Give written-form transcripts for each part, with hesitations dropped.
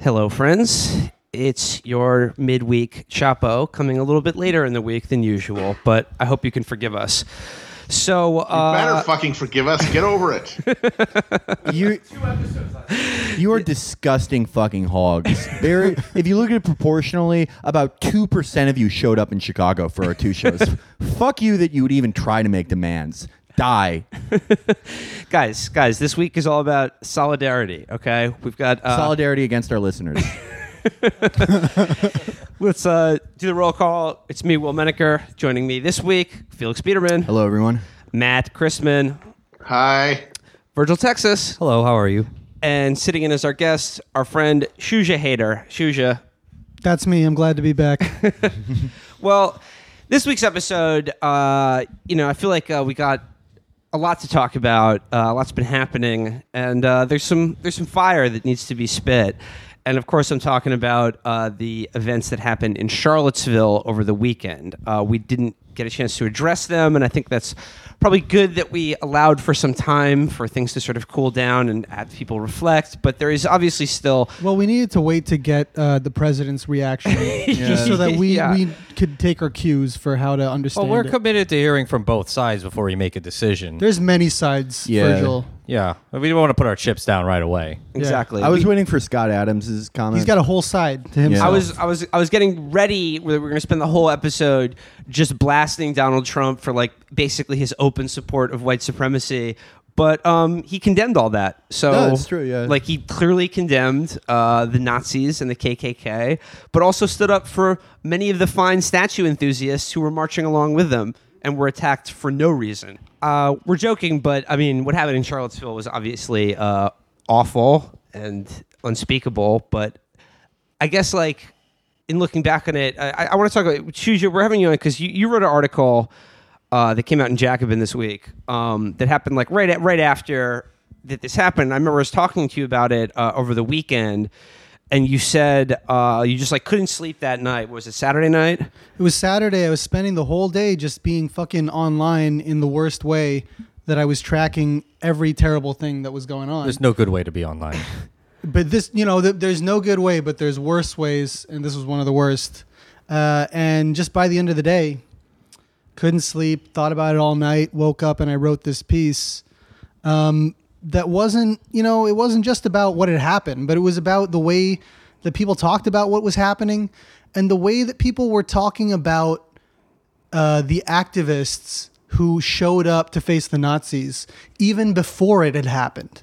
Hello, friends. It's your midweek Chapo coming a little bit later in the week than usual, but I hope you can forgive us. So, you better fucking forgive us. Get over it. You are disgusting fucking hogs. If you look at it proportionally, about 2% of you showed up in Chicago for our two shows. Fuck you that you would even try to make demands. Die. Guys, this week is all about solidarity, okay? We've got... solidarity against our listeners. Let's do the roll call. It's me, Will Menaker. Joining me this week, Felix Biederman. Hello, everyone. Matt Chrisman. Hi. Virgil Texas. Hello, how are you? And sitting in as our guest, our friend Shuja Hader. Shuja. That's me. I'm glad to be back. Well, this week's episode, I feel like we got a lot to talk about. A lot's been happening, and there's some fire that needs to be spit. And of course, I'm talking about the events that happened in Charlottesville over the weekend. We didn't get a chance to address them, and I think that's probably good that we allowed for some time for things to sort of cool down and have people reflect. But there is obviously still... Well, we needed to wait to get the president's reaction just so that we could take our cues for how to understand Well, we're it. committed to hearing from both sides before we make a decision. There's many sides, Yeah. Virgil. Yeah, we don't want to put our chips down right away. Exactly. I was waiting for Scott Adams' comment. He's got a whole side to himself. I was getting ready. We're going to spend the whole episode just blasting Donald Trump for like basically his open support of white supremacy, but he condemned all that. So No, it's true, yeah. Like he clearly condemned the Nazis and the KKK, but also stood up for many of the fine statue enthusiasts who were marching along with them and were attacked for no reason. We're joking, but I mean, what happened in Charlottesville was obviously awful and unspeakable. But I guess, like, in looking back on it, I want to talk about Shuja. We're having you on because you wrote an article that came out in Jacobin this week that happened like right after that this happened. I remember I was talking to you about it over the weekend. And you said you just like couldn't sleep that night. Was it Saturday night? It was Saturday. I was spending the whole day just being fucking online in the worst way that I was tracking every terrible thing that was going on. There's no good way to be online. But this, there's no good way, but there's worse ways, and this was one of the worst. And just by the end of the day, couldn't sleep, thought about it all night, woke up, and I wrote this piece. That wasn't, it wasn't just about what had happened, but it was about the way that people talked about what was happening and the way that people were talking about the activists who showed up to face the Nazis even before it had happened.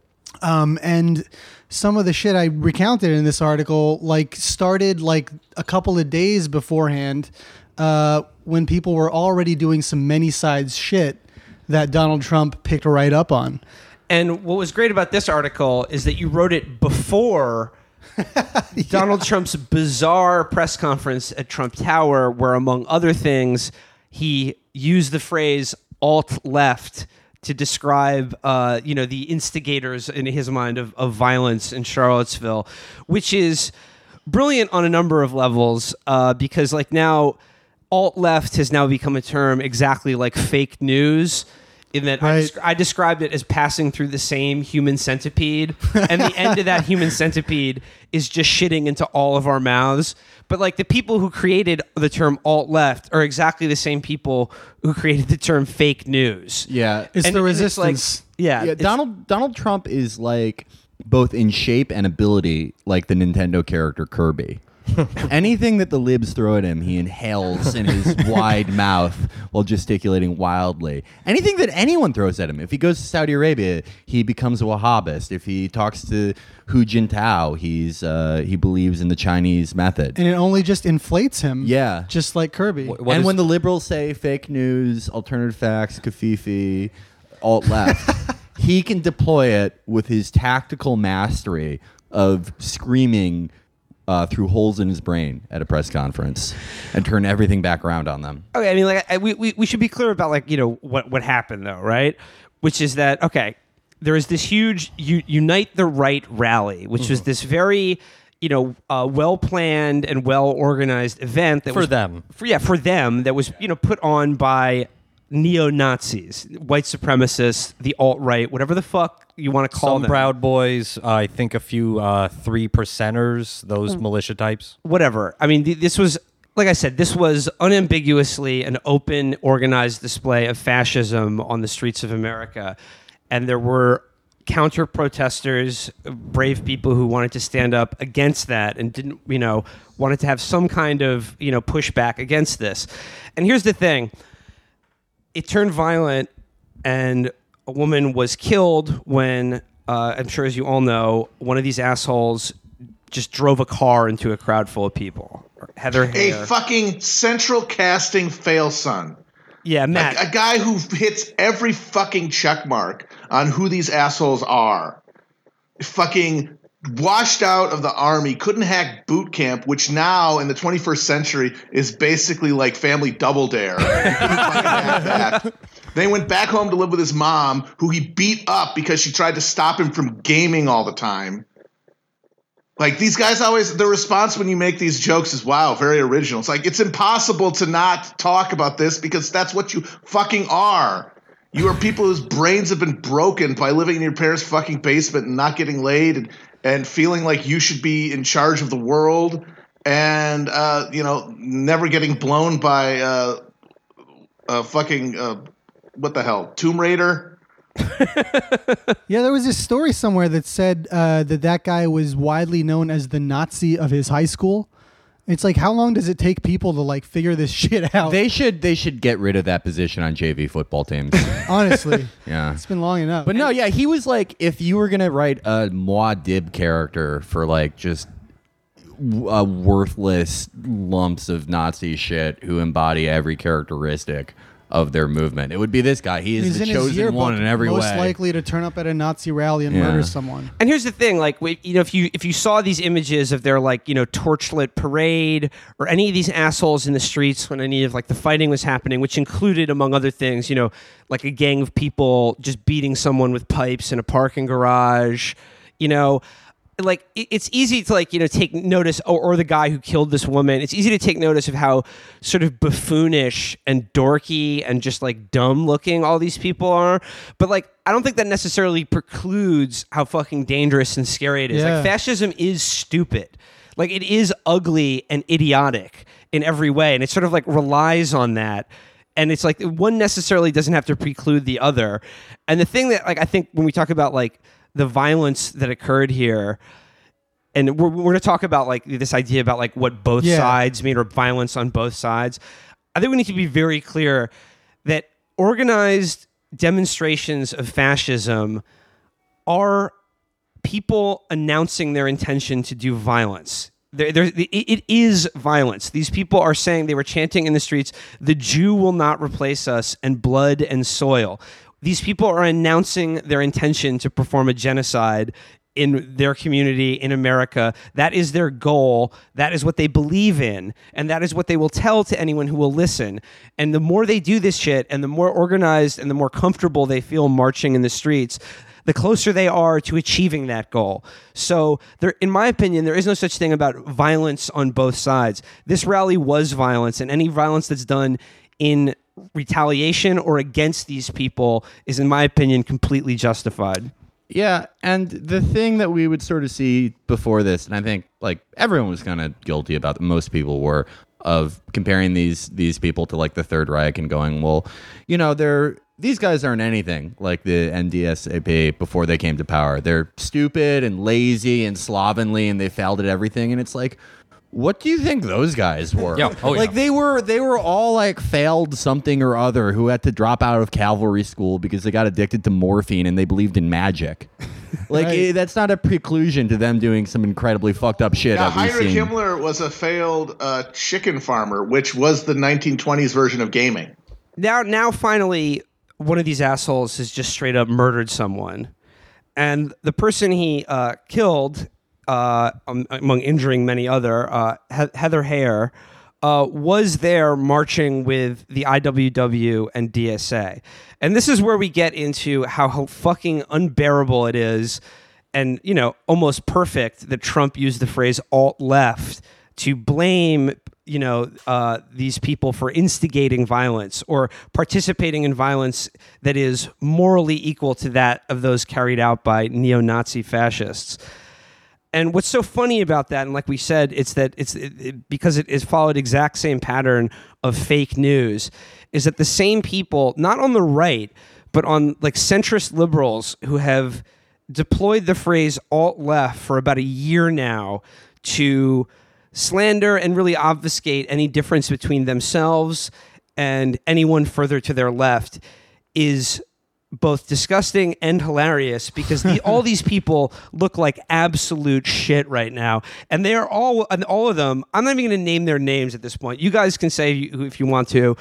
And some of the shit I recounted in this article, started a couple of days beforehand when people were already doing some many sides shit that Donald Trump picked right up on. And what was great about this article is that you wrote it before Donald Trump's bizarre press conference at Trump Tower, where, among other things, he used the phrase alt-left to describe, the instigators in his mind of violence in Charlottesville, which is brilliant on a number of levels because, now, alt-left has now become a term exactly like fake news. In that right. I described it as passing through the same human centipede, and the end of that human centipede is just shitting into all of our mouths. But the people who created the term alt-left are exactly the same people who created the term fake news. Yeah. It's the resistance. Donald Trump is both in shape and ability like the Nintendo character Kirby. Anything that the libs throw at him, he inhales in his wide mouth while gesticulating wildly. Anything that anyone throws at him. If he goes to Saudi Arabia, he becomes a Wahhabist. If he talks to Hu Jintao, he believes in the Chinese method. And it only just inflates him. Yeah. Just like Kirby. When the liberals say fake news, alternative facts, Kafifi, alt-left, he can deploy it with his tactical mastery of screaming through holes in his brain at a press conference and turn everything back around on them. Okay, I mean, we should be clear about what happened though, right? Which is that there is this huge Unite the Right rally, which was this very well planned and well organized event that For them that was put on by neo-Nazis, white supremacists, the alt-right, whatever the fuck you want to call Some them. Proud Boys, I think a few 3%ers, those militia types. Whatever. I mean, this was, like I said, this was unambiguously an open, organized display of fascism on the streets of America. And there were counter-protesters, brave people who wanted to stand up against that and didn't, wanted to have some kind of, pushback against this. And here's the thing. It turned violent, and a woman was killed when, I'm sure as you all know, one of these assholes just drove a car into a crowd full of people. Heather Heyer. A fucking central casting fail-son. Yeah, Matt. A guy who hits every fucking check mark on who these assholes are. Fucking washed out of the army, couldn't hack boot camp, which now in the 21st century is basically like family double dare. Couldn't fucking hack that. They went back home to live with his mom, who he beat up because she tried to stop him from gaming all the time. Like, these guys always, the response when you make these jokes is, wow, very original. It's like, it's impossible to not talk about this because that's what you fucking are. You are people whose brains have been broken by living in your parents' fucking basement and not getting laid and feeling like you should be in charge of the world and, never getting blown by what the hell, Tomb Raider? Yeah, there was this story somewhere that said that guy was widely known as the Nazi of his high school. It's like, how long does it take people to like figure this shit out? They should get rid of that position on JV football teams. Honestly, Yeah. it's been long enough. But no, yeah, he was like, if you were gonna write a Muad'Dib character for like just worthless lumps of Nazi shit who embody every characteristic of their movement, it would be this guy. He is He's the in his chosen yearbook, one in every way. most likely to turn up at a Nazi rally and Yeah. murder someone. And here's the thing, like, if you saw these images of their, like, torchlit parade or any of these assholes in the streets when any of, like, the fighting was happening, which included, among other things, like a gang of people just beating someone with pipes in a parking garage, like, it's easy to, like, take notice, or the guy who killed this woman. It's easy to take notice of how sort of buffoonish and dorky and just, like, dumb looking all these people are. But, like, I don't think that necessarily precludes how fucking dangerous and scary it is. Yeah. Like, fascism is stupid. Like, it is ugly and idiotic in every way. And it sort of, like, relies on that. And it's like one necessarily doesn't have to preclude the other. And the thing that, like, I think when we talk about, like, the violence that occurred here, and we're going to talk about, like, this idea about, like, what both sides mean, or violence on both sides. I think we need to be very clear that organized demonstrations of fascism are people announcing their intention to do violence. It is violence. These people are saying, they were chanting in the streets, "The Jew will not replace us," and "blood and soil." These people are announcing their intention to perform a genocide in their community in America. That is their goal. That is what they believe in. And that is what they will tell to anyone who will listen. And the more they do this shit, and the more organized and the more comfortable they feel marching in the streets, the closer they are to achieving that goal. So there, in my opinion, there is no such thing about violence on both sides. This rally was violence, and any violence that's done in retaliation or against these people is, in my opinion, completely justified. Yeah, and the thing that we would sort of see before this, and I think like everyone was kind of guilty about it, most people were, of comparing these people to like the Third Reich and going, well, these guys aren't anything like the NDSAP before they came to power. They're stupid and lazy and slovenly, and they failed at everything. And it's like, what do you think those guys were? Yeah. Oh, like yeah. they were all like failed something or other, who had to drop out of cavalry school because they got addicted to morphine and they believed in magic. Like Right. that's not a preclusion to them doing some incredibly fucked up shit. Now, that we've Heinrich seen. Himmler was a failed chicken farmer, which was the 1920s version of gaming. Now, finally, one of these assholes has just straight up murdered someone, and the person he killed, among injuring many other, Heather Heyer, was there marching with the IWW and DSA. And this is where we get into how fucking unbearable it is, and, almost perfect that Trump used the phrase alt-left to blame these people for instigating violence or participating in violence that is morally equal to that of those carried out by neo-Nazi fascists. And what's so funny about that, and like we said, it's that because it is followed exact same pattern of fake news, is that the same people, not on the right, but on like centrist liberals who have deployed the phrase alt-left for about a year now to slander and really obfuscate any difference between themselves and anyone further to their left, is both disgusting and hilarious, because all these people look like absolute shit right now, and they are all of them. I'm not even going to name their names at this point. You guys can say if you want to.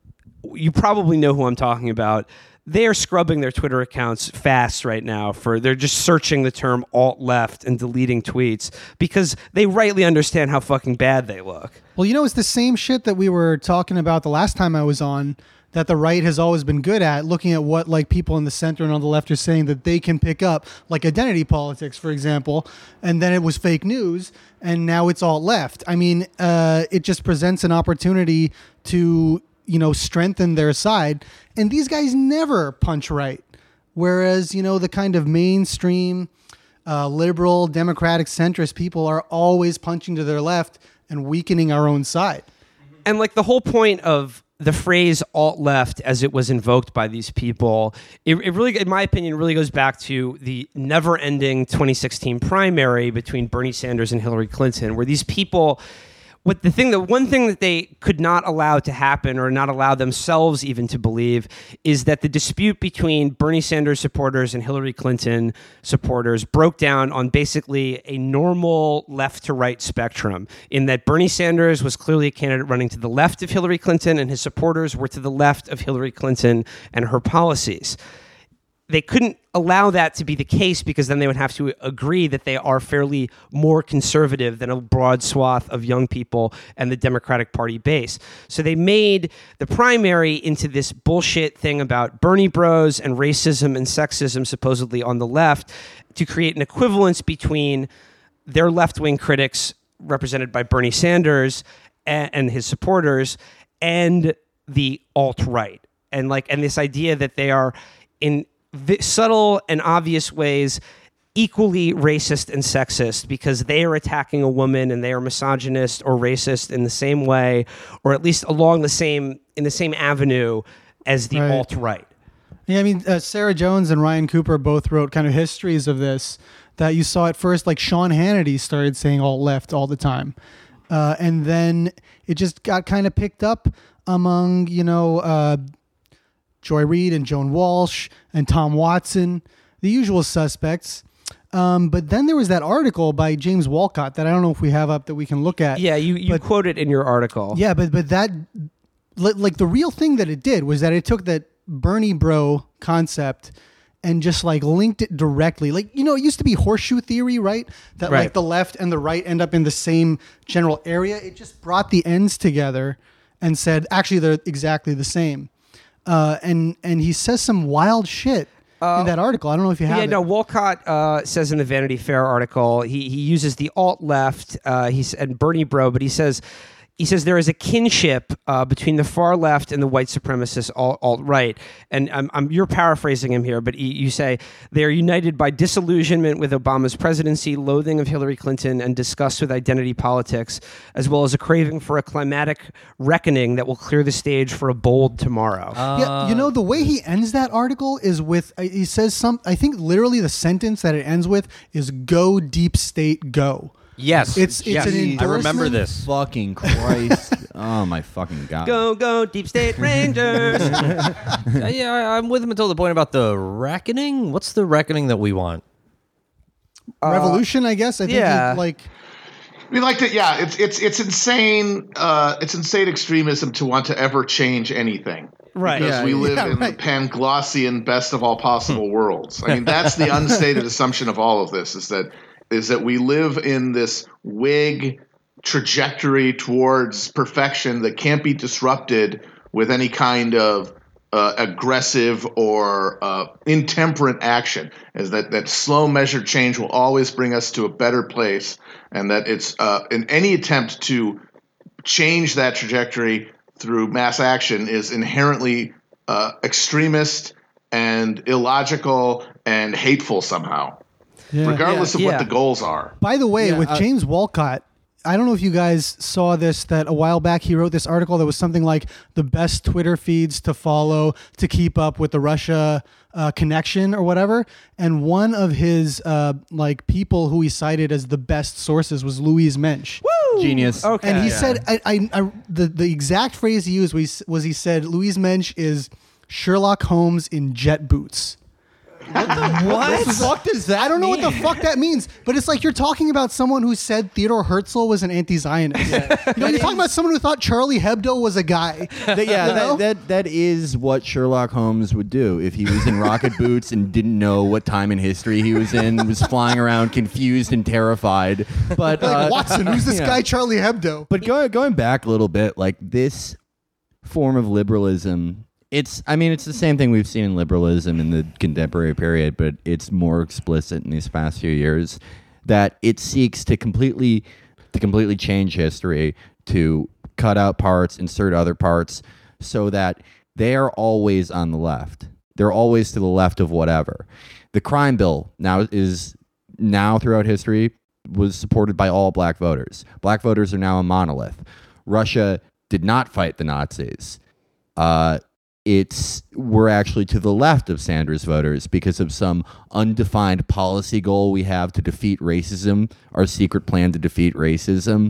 You probably know who I'm talking about. They are scrubbing their Twitter accounts fast right now. They're just searching the term alt-left and deleting tweets because they rightly understand how fucking bad they look. Well, it's the same shit that we were talking about the last time I was on, that the right has always been good at, looking at what like people in the center and on the left are saying that they can pick up, like identity politics, for example, and then it was fake news, and now it's all left. I mean, it just presents an opportunity to strengthen their side, and these guys never punch right. Whereas, the kind of mainstream liberal, democratic, centrist people are always punching to their left and weakening our own side. And like the whole point of the phrase alt-left as it was invoked by these people, it really, in my opinion, really goes back to the never-ending 2016 primary between Bernie Sanders and Hillary Clinton, where these people, the one thing that they could not allow to happen, or not allow themselves even to believe, is that the dispute between Bernie Sanders supporters and Hillary Clinton supporters broke down on basically a normal left to right spectrum, in that Bernie Sanders was clearly a candidate running to the left of Hillary Clinton, and his supporters were to the left of Hillary Clinton and her policies. They couldn't allow that to be the case, because then they would have to agree that they are fairly more conservative than a broad swath of young people and the Democratic Party base. So they made the primary into this bullshit thing about Bernie bros and racism and sexism supposedly on the left, to create an equivalence between their left-wing critics, represented by Bernie Sanders and his supporters, and the alt-right. And this idea that they are in subtle and obvious ways equally racist and sexist, because they are attacking a woman and they are misogynist or racist in the same way, or at least in the same avenue as the alt-right. Yeah, I mean, Sarah Jones and Ryan Cooper both wrote kind of histories of this, that you saw at first, like Sean Hannity started saying alt-left all the time. And then it just got kind of picked up among, Joy Reid and Joan Walsh and Tom Watson, the usual suspects. But then there was that article by James Walcott that I don't know if we have up that we can look at. Yeah, you quote it in your article. Yeah, but that, like the real thing that it did was that it took that Bernie bro concept and just like linked it directly. Like, it used to be horseshoe theory, right? That like the left and the right end up in the same general area. It just brought the ends together and said, actually, they're exactly the same. And he says some wild shit in that article. I don't know if you have it. No, Walcott says in the Vanity Fair article, he uses the alt-left and Bernie bro, but he says there is a kinship between the far left and the white supremacist alt-right. And you're paraphrasing him here, but you say they are united by disillusionment with Obama's presidency, loathing of Hillary Clinton, and disgust with identity politics, as well as a craving for a climatic reckoning that will clear the stage for a bold tomorrow. Yeah, the way he ends that article is with, he says I think literally the sentence that it ends with is "Go deep state, go." Yes, it's an endorsement. I remember this. Fucking Christ. Oh my fucking God. Go deep state Rangers. Yeah, I'm with him until the point about the reckoning. What's the reckoning that we want? Revolution, I guess. I think we like to. Yeah, it's insane. It's insane extremism to want to ever change anything. Right. Because we live in the Panglossian best of all possible worlds. I mean, that's the unstated assumption of all of this, is that we live in this Whig trajectory towards perfection that can't be disrupted with any kind of aggressive or intemperate action. Is that slow measured change will always bring us to a better place, and that it's in any attempt to change that trajectory through mass action is inherently extremist and illogical and hateful somehow, regardless of what the goals are. By the way, with James Wolcott, I don't know if you guys saw this, that a while back he wrote this article that was something like the best Twitter feeds to follow to keep up with the Russia connection or whatever. And one of his like people who he cited as the best sources was Louise Mensch. Woo! Genius. Okay. And he said, the exact phrase he used was he said, Louise Mensch is Sherlock Holmes in jet boots. What the fuck does that I don't know mean? what the fuck that means, but it's like you're talking about someone who said Theodore Herzl was an anti-Zionist. You're talking about someone who thought Charlie Hebdo was a guy. That is what Sherlock Holmes would do if he was in rocket boots and didn't know what time in history he was in, was flying around confused and terrified. But Like, Watson, who's this guy Charlie Hebdo? But going back a little bit, like this form of liberalism, it's the same thing we've seen in liberalism in the contemporary period, but it's more explicit in these past few years, that it seeks to completely change history, to cut out parts, insert other parts, so that they are always on the left. They're always to the left of whatever. The crime bill now throughout history was supported by all black voters. Black voters are now a monolith. Russia did not fight the Nazis. We're actually to the left of Sanders voters because of some undefined policy goal we have to defeat racism, our secret plan to defeat racism.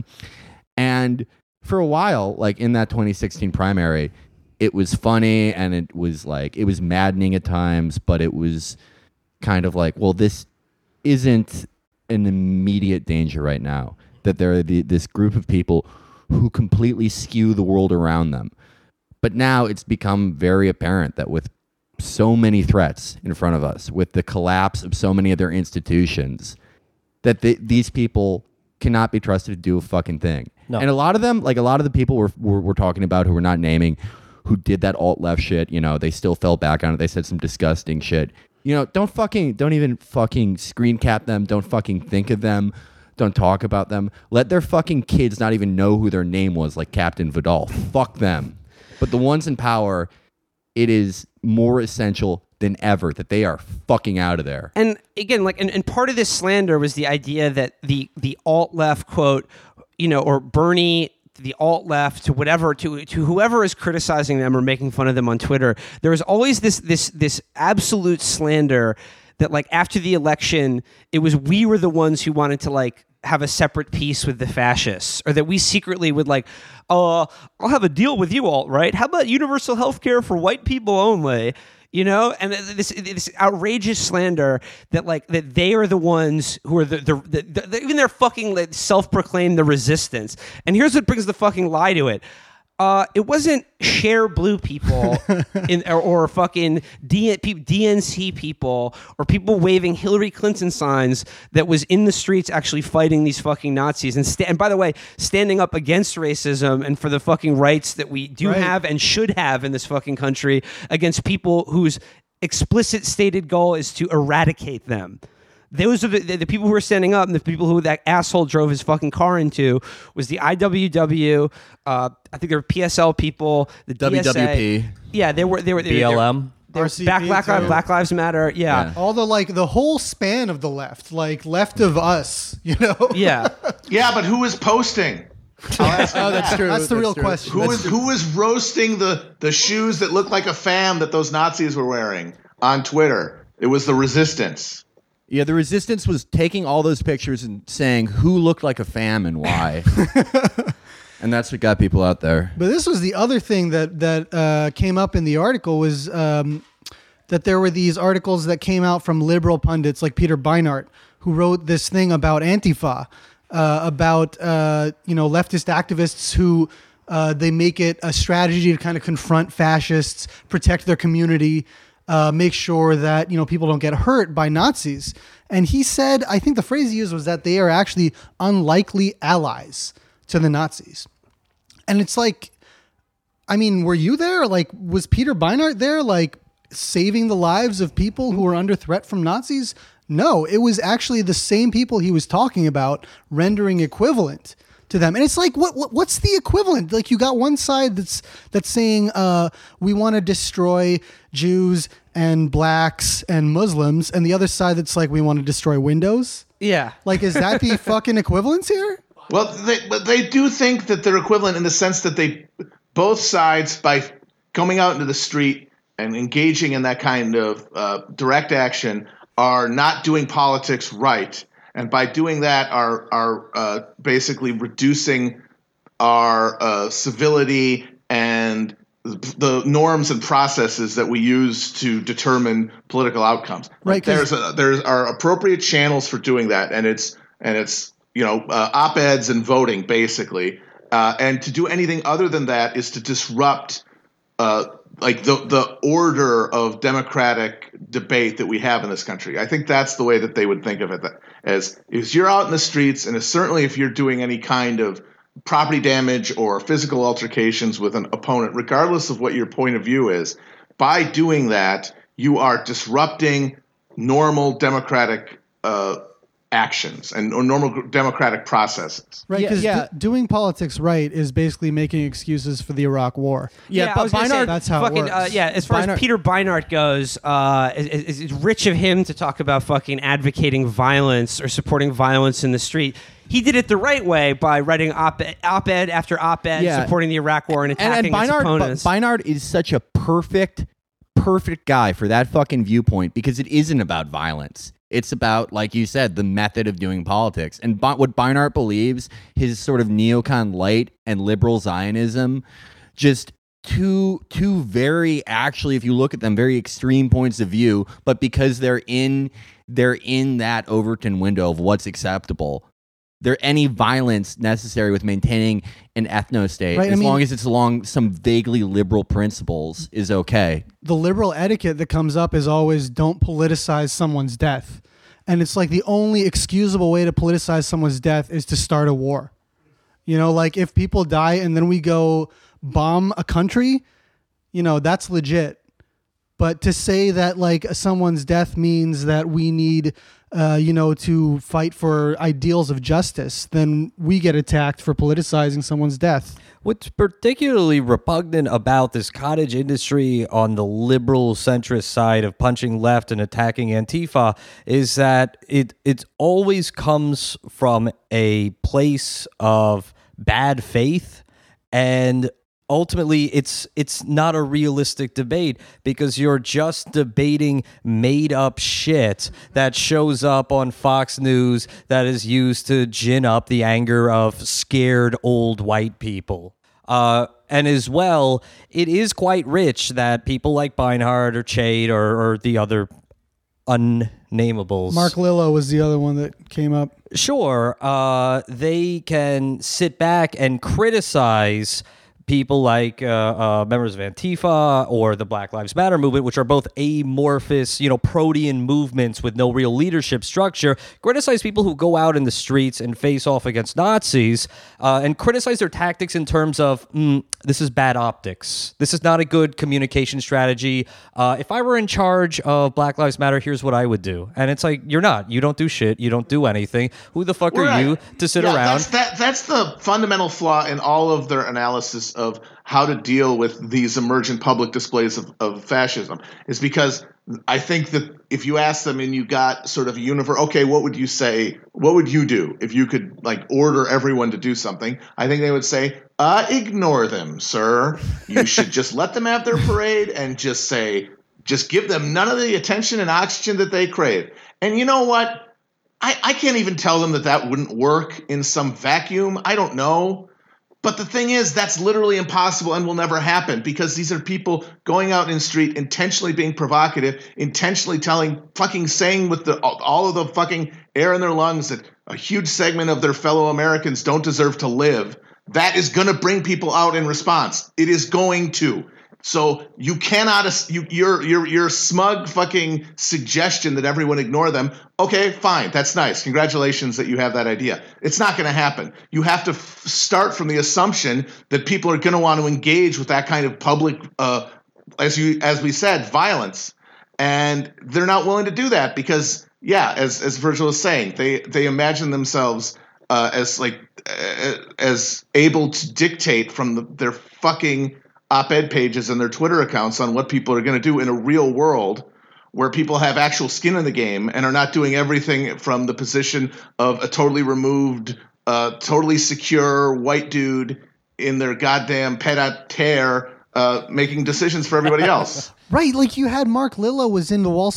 And for a while, like in that 2016 primary, it was funny and it was maddening at times, but it was kind of like, well, this isn't an immediate danger right now, that there are this group of people who completely skew the world around them. But now it's become very apparent that with so many threats in front of us, with the collapse of so many of their institutions, that these people cannot be trusted to do a fucking thing. No. And a lot of them, like a lot of the people we're talking about who we're not naming, who did that alt-left shit, they still fell back on it. They said some disgusting shit. Don't even fucking screen cap them. Don't fucking think of them. Don't talk about them. Let their fucking kids not even know who their name was, like Captain Vidal. Fuck them. But the ones in power, it is more essential than ever that they are fucking out of there. And again, and part of this slander was the idea that the alt-left, quote, or Bernie, the alt-left, to whoever is criticizing them or making fun of them on Twitter, there was always this absolute slander that, like, after the election, we were the ones who wanted to, have a separate peace with the fascists, or that we secretly would I'll have a deal with you all, right? How about universal health care for white people only? And this outrageous slander that that they are the ones who are even they're fucking self-proclaimed the resistance. And here's what brings the fucking lie to it. It wasn't Share Blue people or fucking DNC people or people waving Hillary Clinton signs that was in the streets actually fighting these fucking Nazis. And by the way, standing up against racism and for the fucking rights that we do have and should have in this fucking country against people whose explicit stated goal is to eradicate them. Those are the people who were standing up, and the people who that asshole drove his fucking car into was the IWW. I think there were PSL people, the DSA. WWP. Yeah, they were BLM. RCP, Black Lives Matter. Yeah. All the whole span of the left, left of us, Yeah. Yeah, but who is posting? That's true. That's the real question. Who is roasting the shoes that look like a fam that those Nazis were wearing on Twitter? It was the resistance. Yeah, the resistance was taking all those pictures and saying who looked like a fam and why. And that's what got people out there. But this was the other thing that came up in the article was that there were these articles that came out from liberal pundits like Peter Beinart, who wrote this thing about Antifa, about leftist activists who they make it a strategy to kind of confront fascists, protect their community, make sure that people don't get hurt by Nazis. And he said, I think the phrase he used was that they are actually unlikely allies to the Nazis. And it's like, were you there? Was Peter Beinart there, saving the lives of people who were under threat from Nazis? No, it was actually the same people he was talking about rendering equivalent to them. And it's like, what's the equivalent? Like, you got one side that's saying we want to destroy Jews and blacks and Muslims, and the other side that's like, we want to destroy Windows. Yeah. Like, is that the fucking equivalence here? Well, they do think that they're equivalent in the sense that both sides, by coming out into the street and engaging in that kind of direct action, are not doing politics right, and by doing that are basically reducing our civility and the norms and processes that we use to determine political outcomes. Right. There are appropriate channels for doing that, and it's op-eds and voting basically, and to do anything other than that is to disrupt the order of democratic debate that we have in this country. I think that's the way that they would think of it, as if you're out in the streets, and certainly if you're doing any kind of property damage or physical altercations with an opponent, regardless of what your point of view is, by doing that, you are disrupting normal democratic actions and or normal democratic processes. Right, because Yeah. doing politics right is basically making excuses for the Iraq War. Yeah, I but was gonna say, Beinart, that's how it fucking, works. as far as Peter Beinart goes, it's rich of him to talk about fucking advocating violence or supporting violence in the street. He did it the right way by writing op-ed after op-ed, supporting the Iraq War and attacking its opponents. Beinart is such a perfect guy for that fucking viewpoint, because it isn't about violence. It's about, like you said, the method of doing politics. And what Beinart believes, his sort of neocon light and liberal Zionism, just two very, actually, if you look at them, very extreme points of view, but because they're in that Overton window of what's acceptable, there any violence necessary with maintaining an ethno-state, Right, long as it's along some vaguely liberal principles, is okay. The liberal etiquette that comes up is always don't politicize someone's death. And it's like the only excusable way to politicize someone's death is to start a war. You know, like if people die and then we go bomb a country, that's legit. But to say that like someone's death means that we need to fight for ideals of justice, then we get attacked for politicizing someone's death. What's particularly repugnant about this cottage industry on the liberal centrist side of punching left and attacking Antifa is that it always comes from a place of bad faith, and ultimately it's not a realistic debate, because you're just debating made up shit that shows up on Fox News that is used to gin up the anger of scared old white people. And as well, it is quite rich that people like Beinart or Chait or the other unnamables. Mark Lillo was the other one that came up. Sure, they can sit back and criticize people like members of Antifa or the Black Lives Matter movement, which are both amorphous, protean movements with no real leadership structure, criticize people who go out in the streets and face off against Nazis, and criticize their tactics in terms of, this is bad optics. This is not a good communication strategy. If I were in charge of Black Lives Matter, here's what I would do. And it's like, you're not. You don't do shit. You don't do anything. Who the fuck are you to sit around? That's the fundamental flaw in all of their analysis of how to deal with these emergent public displays of fascism, is because I think that if you ask them and you got sort of a universe, okay, what would you say? What would you do if you could order everyone to do something? I think they would say, ignore them, sir. You should just let them have their parade and just give them none of the attention and oxygen that they crave. And you know what? I can't even tell them that wouldn't work in some vacuum. I don't know. But the thing is, that's literally impossible and will never happen, because these are people going out in the street, intentionally being provocative, intentionally saying with all of the fucking air in their lungs that a huge segment of their fellow Americans don't deserve to live. That is going to bring people out in response. It is going to. So you cannot, your smug fucking suggestion that everyone ignore them. Okay, fine. That's nice. Congratulations that you have that idea. It's not going to happen. You have to start from the assumption that people are going to want to engage with that kind of public, as we said, violence. And they're not willing to do that because, as Virgil is saying, they imagine themselves as able to dictate from their fucking op-ed pages and their Twitter accounts on what people are going to do in a real world where people have actual skin in the game and are not doing everything from the position of a totally removed, totally secure white dude in their goddamn pied-à-terre making decisions for everybody else. Right, like you had Mark Lilla was in the Wall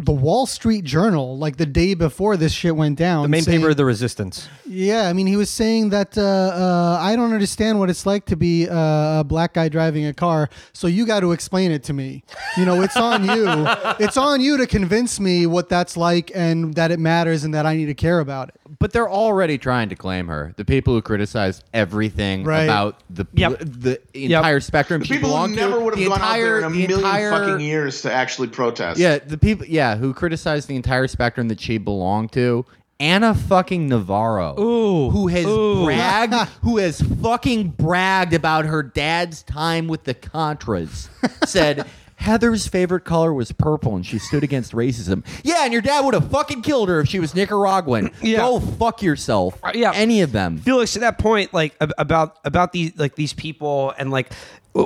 Street Journal, like the day before this shit went down. The main saying, paper of the resistance. Yeah, I mean, he was saying that I don't understand what it's like to be a black guy driving a car, so you got to explain it to me. You know, it's on you. It's on you to convince me what that's like and that it matters and that I need to care about it. But they're already trying to claim her. The people who criticized everything Right. about the entire spectrum The she people who belonged never to. would The have gone out there in a million entire- fucking years to actually protest. Yeah, the people. Yeah, who criticized the entire spectrum that she belonged to. Anna fucking Navarro, who has bragged, who has fucking bragged about her dad's time with the Contras, said Heather's favorite color was purple and she stood against racism. Yeah, and your dad would have fucking killed her if she was Nicaraguan. Yeah. Go fuck yourself. Yeah. Any of them. Felix, to that point, like about these people, and like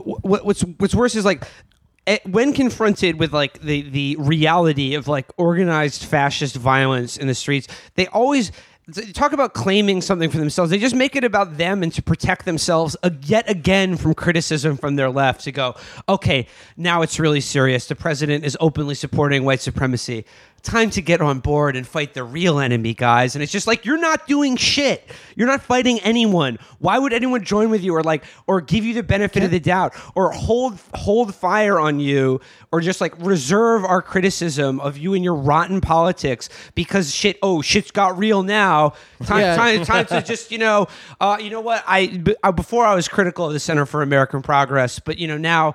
what's worse is like when confronted with like the reality of like organized fascist violence in the streets, they always talk about claiming something for themselves. They just make it about them and to protect themselves yet again from criticism from their left, to go, okay, now it's really serious. The president is openly supporting white supremacy. Time to get on board and fight the real enemy, guys. And it's just like, you're not doing shit. You're not fighting anyone. Why would anyone join with you or give you the benefit of the doubt or hold fire on you or just like reserve our criticism of you and your rotten politics because shit's got real now. Time to just, you know what? Before I was critical of the Center for American Progress, but now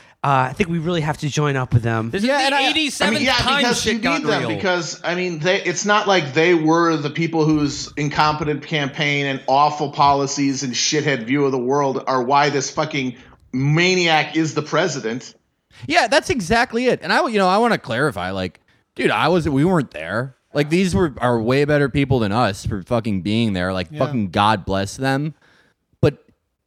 I think we really have to join up with them. This is the 87th time because shit you got need them. real. Because it's not like they were the people whose incompetent campaign and awful policies and shithead view of the world are why this fucking maniac is the president. Yeah, that's exactly it. And I want to clarify, like, dude, we weren't there. Like, these are way better people than us for fucking being there. Like, fucking God bless them. But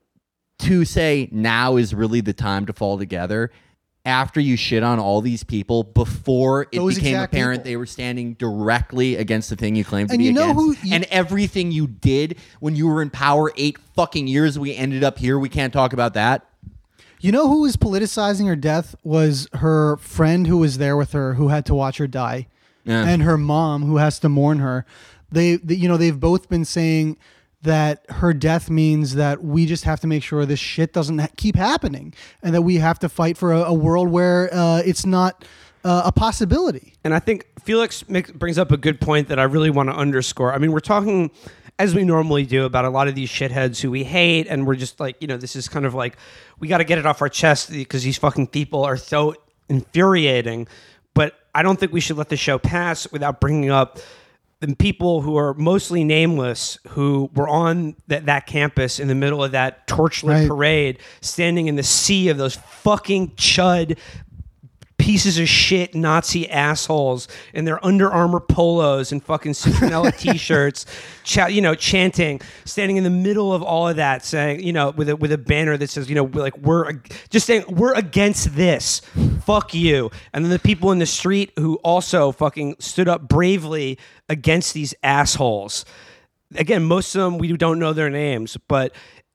to say now is really the time to fall together after you shit on all these people before it Those became exact apparent people. they were standing directly against the thing you claimed to And be you know against. who you- And everything you did when you were in power 8 fucking years, we ended up here. We can't talk about that. You know who was politicizing her death was her friend who was there with her who had to watch her die, and her mom who has to mourn her. They've both been saying that her death means that we just have to make sure this shit doesn't keep happening, and that we have to fight for a world where it's not a possibility. And I think Felix brings up a good point that I really want to underscore. I mean, we're talking, as we normally do, about a lot of these shitheads who we hate, and we're just like, this is kind of like, we got to get it off our chest because these fucking people are so infuriating. But I don't think we should let the show pass without bringing up the people who are mostly nameless, who were on that campus in the middle of that torchlit parade, standing in the sea of those fucking chud pieces of shit Nazi assholes in their Under Armour polos and fucking Citronella t-shirts, chanting, standing in the middle of all of that, saying, with a banner that says, we're against this, fuck you. And then the people in the street who also fucking stood up bravely against these assholes. Again, most of them, we don't know their names, but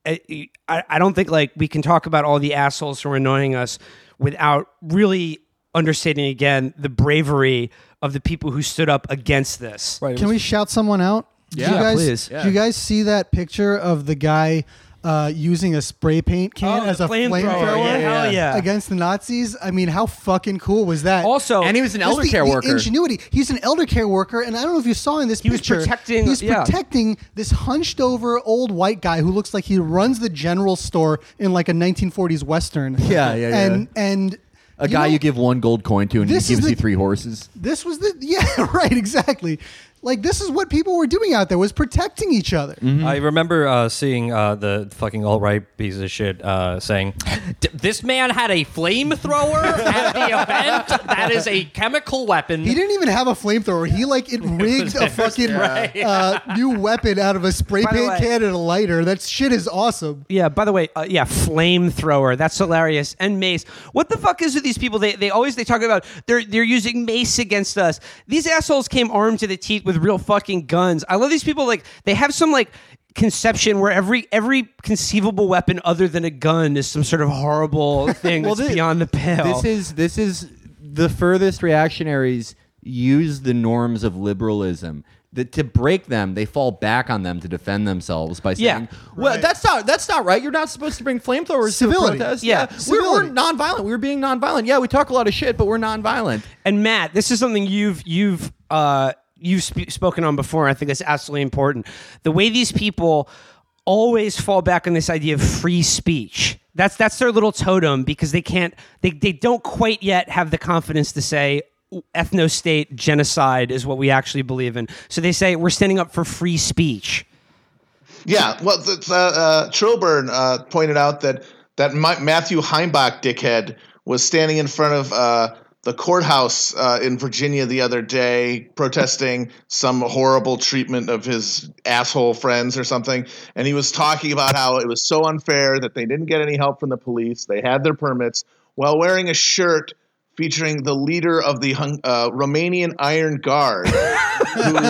I don't think like we can talk about all the assholes who are annoying us without really understanding again the bravery of the people who stood up against this. Right. Can we shout someone out? Yeah, please. Did you guys see that picture of the guy using a spray paint can as a flamethrower Hell yeah. against the Nazis? I mean, how fucking cool was that? Also, And he was an elder Just care worker. Ingenuity. He's an elder care worker, and I don't know if you saw in this was picture. protecting- He's yeah. protecting this hunched over old white guy who looks like he runs the general store in like a 1940s western. Yeah. And A guy you give 1 gold coin to and he this is gives the- you 3 horses. This was right, exactly. Like, this is what people were doing out there, was protecting each other. I remember seeing the fucking alt-right piece of shit saying, this man had a flamethrower at the event. That is a chemical weapon. He didn't even have a flamethrower. He rigged a fucking new weapon out of a spray By the paint way- can and a lighter. That shit is awesome. Yeah, by the way, flamethrower. That's hilarious. And mace. What the fuck is with these people? They talk about they're using mace against us. These assholes came armed to the teeth with real fucking guns. I love these people. Like, they have some like conception where every conceivable weapon other than a gun is some sort of horrible thing that's beyond the pale. This is the furthest reactionaries use the norms of liberalism. To break them, they fall back on them to defend themselves by saying, "Well, that's not right. You're not supposed to bring flamethrowers Civility. to a protest." Yeah. We're nonviolent. We're being nonviolent. Yeah, we talk a lot of shit, but we're nonviolent. And Matt, this is something you've spoken on before. I think it's absolutely important. The way these people always fall back on this idea of free speech. That's their little totem, because they don't quite yet have the confidence to say ethno-state genocide is what we actually believe in. So they say we're standing up for free speech. Yeah, well, Trilburn pointed out that Matthew Heimbach dickhead was standing in front of the courthouse in Virginia the other day protesting some horrible treatment of his asshole friends or something. And he was talking about how it was so unfair that they didn't get any help from the police. They had their permits while wearing a shirt featuring the leader of the Romanian Iron Guard, who in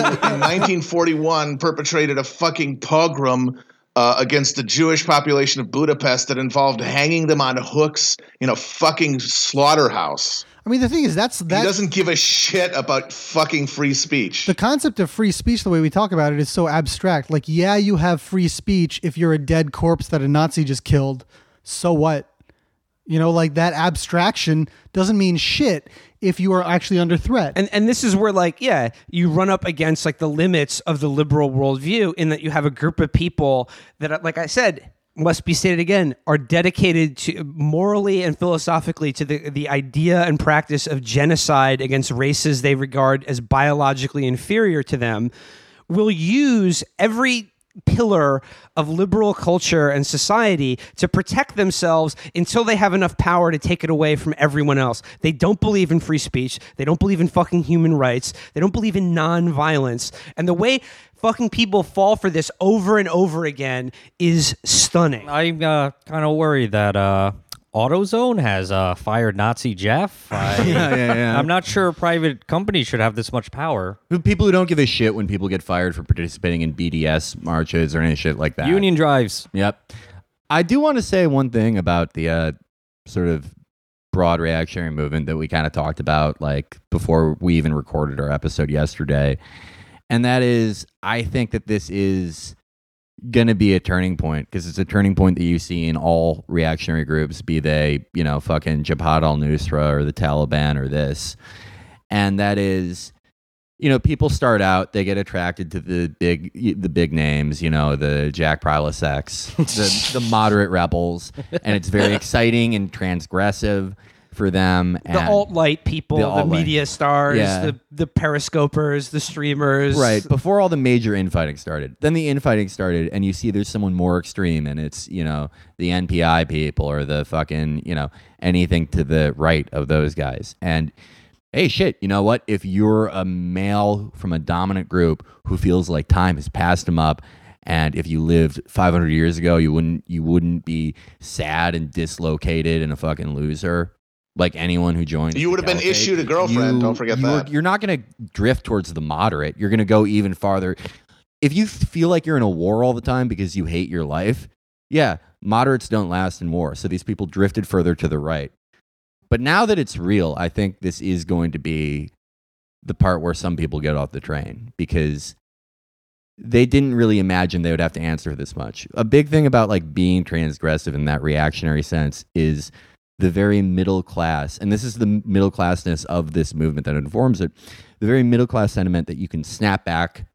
1941 perpetrated a fucking pogrom against the Jewish population of Budapest that involved hanging them on hooks in a fucking slaughterhouse. I mean, the thing is, He doesn't give a shit about fucking free speech. the concept of free speech, the way we talk about it, is so abstract. Like, yeah, you have free speech if you're a dead corpse that a Nazi just killed. So what? You know, like, that abstraction doesn't mean shit if you are actually under threat. And this is where, like, yeah, you run up against like the limits of the liberal worldview, in that you have a group of people that, like I said, must be stated again, are dedicated to morally and philosophically to the idea and practice of genocide against races they regard as biologically inferior to them, will use every pillar of liberal culture and society to protect themselves until they have enough power to take it away from everyone else. They don't believe in free speech. They don't believe in fucking human rights. They don't believe in non-violence. And the way fucking people fall for this over and over again is stunning. I'm kind of worried that AutoZone has fired Nazi Jeff. Yeah. I'm not sure a private company should have this much power. People who don't give a shit when people get fired for participating in BDS marches or any shit like that. Union drives. Yep. I do want to say one thing about the sort of broad reactionary movement that we kind of talked about, like, before we even recorded our episode yesterday. And that is, I think that this is going to be a turning point, because it's a turning point that you see in all reactionary groups, be they, you know, fucking Jabhat al-Nusra or the Taliban or this. And that is, you know, people start out, they get attracted to the big names, you know, the Jack Priloseks, the moderate rebels, and it's very exciting and transgressive for them. The alt-light people, the alt-right. media stars, Yeah. the periscopers, the streamers. Right, before all the major infighting started. Then the infighting started, and you see there's someone more extreme, and it's, you know, the NPI people or the fucking, you know, anything to the right of those guys. And hey, shit, you know what? If you're a male from a dominant group who feels like time has passed him up, and if you lived 500 years ago, you wouldn't be sad and dislocated and a fucking loser. Like anyone who joined. You would have been issued a girlfriend. Don't forget that. You're not going to drift towards the moderate. You're going to go even farther. If you feel like you're in a war all the time because you hate your life, yeah, moderates don't last in war. So these people drifted further to the right. But now that it's real, I think this is going to be the part where some people get off the train, because they didn't really imagine they would have to answer this much. A big thing about like being transgressive in that reactionary sense is the very middle class, and this is the middle classness of this movement that informs it, the very middle class sentiment that you can snap back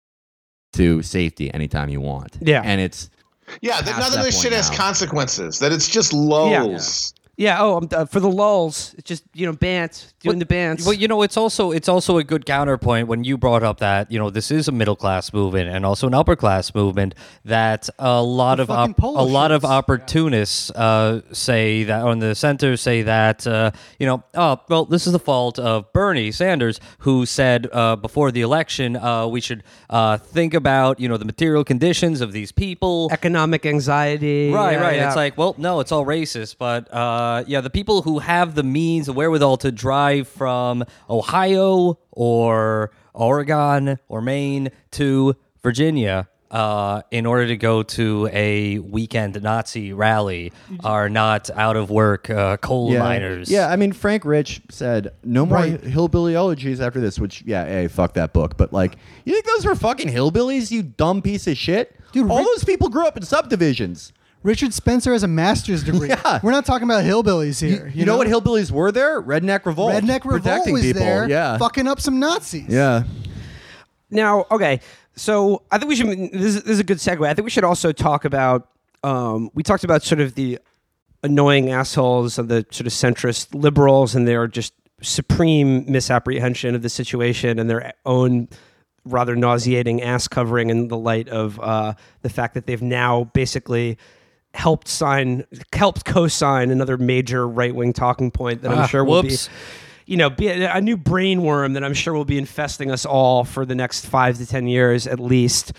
to safety anytime you want. Yeah. And it's Yeah, that past none of that this point shit has now. consequences. That it's just lulls. Yeah. Oh, for the lulls, it's just bant doing the bants. Well, it's also a good counterpoint when you brought up that this is a middle class movement and also an upper class movement, that a lot of opportunists say that on the center say that this is the fault of Bernie Sanders, who said before the election we should think about the material conditions of these people, economic anxiety. Right. Yeah. It's like, well, no, it's all racist, but the people who have the means, the wherewithal to drive from Ohio or Oregon or Maine to Virginia in order to go to a weekend Nazi rally are not out of work coal miners. Yeah, I mean, Frank Rich said no more Right. hillbilly elegies after this, which, fuck that book. But, you think those were fucking hillbillies, you dumb piece of shit? Dude, all Rick- those people grew up in subdivisions. Richard Spencer has a master's degree. Yeah. We're not talking about hillbillies here. You know what hillbillies were there? Redneck Revolt. Redneck Revolt Protecting was people. there, Yeah. fucking up some Nazis. Yeah. Now, okay, so I think we should. This is a good segue. I think we should also talk about. We talked about sort of the annoying assholes of the sort of centrist liberals and their just supreme misapprehension of the situation and their own rather nauseating ass covering in the light of the fact that they've now basically helped co-sign another major right-wing talking point that I'm sure will be a new brainworm that I'm sure will be infesting us all for the next 5 to 10 years at least.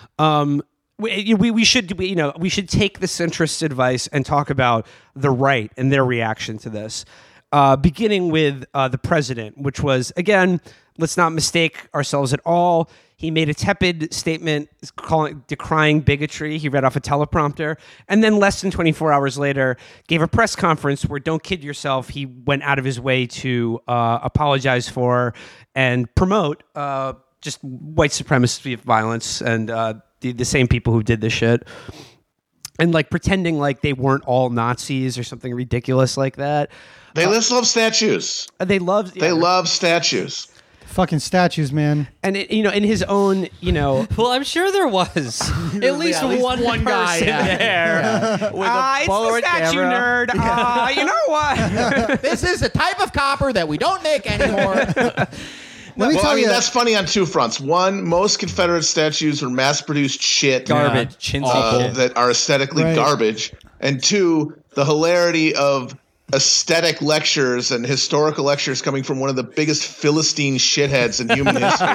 We should take the centrist advice and talk about the right and their reaction to this, beginning with the president, which was, again, let's not mistake ourselves at all. He made a tepid statement decrying bigotry. He read off a teleprompter. And then less than 24 hours later, gave a press conference where, don't kid yourself, he went out of his way to apologize for and promote just white supremacy violence and the same people who did this shit. And pretending like they weren't all Nazis or something ridiculous like that. They just love statues. They love Statues. Fucking statues, man. And in his own, Well, I'm sure there was at least one guy, person there with a it's the Polaroid statue camera. nerd. You know what? This is a type of copper that we don't make anymore. Let me tell you. That's funny on two fronts. One, most Confederate statues are mass-produced shit. Garbage, chintzy shit. That are aesthetically Right. garbage. And two, the hilarity of aesthetic lectures and historical lectures coming from one of the biggest Philistine shitheads in human history.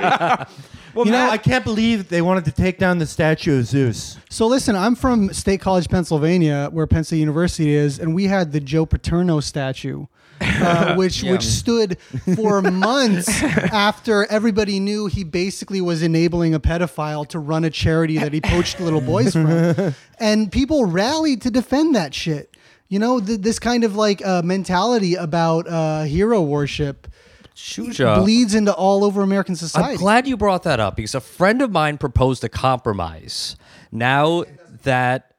I can't believe they wanted to take down the statue of Zeus. So listen, I'm from State College, Pennsylvania, where Penn State University is, and we had the Joe Paterno statue, which stood for months after everybody knew he basically was enabling a pedophile to run a charity that he poached little boys from, and people rallied to defend that shit. This kind of mentality about hero worship bleeds into all over American society. I'm glad you brought that up because a friend of mine proposed a compromise. Now that